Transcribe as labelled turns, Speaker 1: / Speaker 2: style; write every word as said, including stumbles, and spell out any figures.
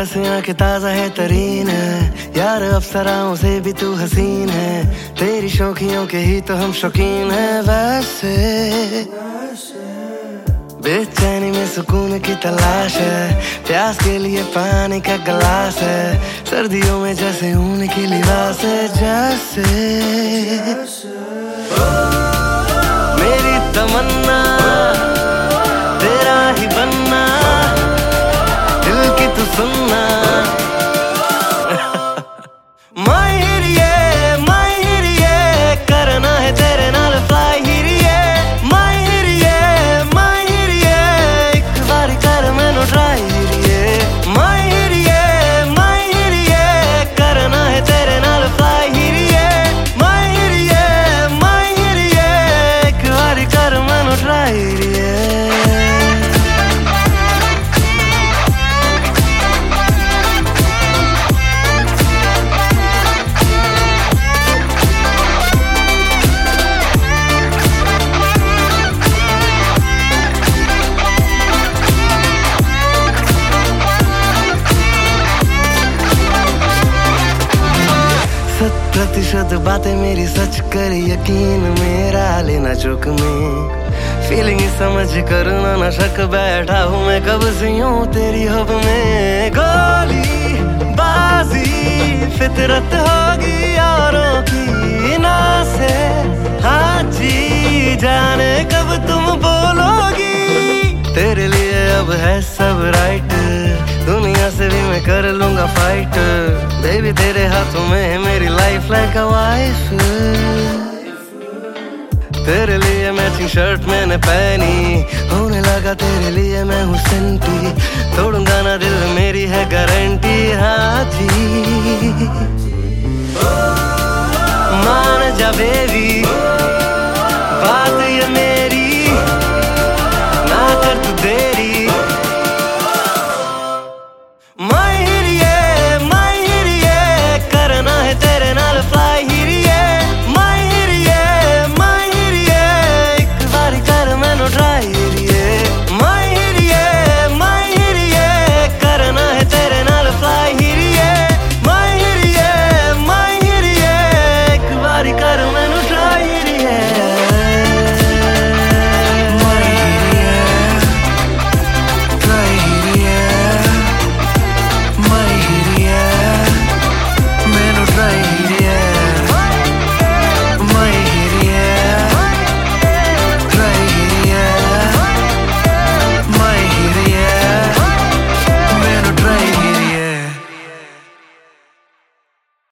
Speaker 1: जैसे आंखें ताजा है तरीन है यार, अप्सराओं से भी तू हसीन है। तेरी शौकियों के ही तो हम शौकीन हैं। वैसे बेचैनी में सुकून की तलाश है, प्यास के लिए पानी का गिलास है। सर्दियों में जैसे ऊन की लिबास है, जैसे मेरी तमन्ना तेरा ही बनना, दिल की तू सुनना। करना है तेरे नाल फ्लाई हिरिए, माय हिरिए माय हिरिए, एक बारी कर मैनू ट्राई हिरिए। माय हिरिए माय हिरिए, करना है तेरे नाल फ्लाई हिरिए। माय हिरिए माय हिरिए, एक बारी कर मैनू ट्राई हिरिए। सत प्रतिशत बातें मेरी सच कर यकीन मेरा लेना चुक में। फीलिंग समझ कर ना ना शक, बैठा हूँ मैं कब से यूं तेरी हब में। गोली बाजी फितरत होगी यारों की ना से, हाँ जी जाने कब तुम बोलोगी। तेरे लिए अब है सब राइट, दुनिया से भी मैं कर लूंगा फाइट। बेबी तेरे हाथों में है मेरी लाइफ लाइक अ वाइफ। तेरे लिए मैचिंग शर्ट मैंने पहनी, होने लगा तेरे लिए मैं हूँ सेंटी। तोड़ूंगा ना दिल मेरी है गारंटी, हाँ जी मान जा बेबी।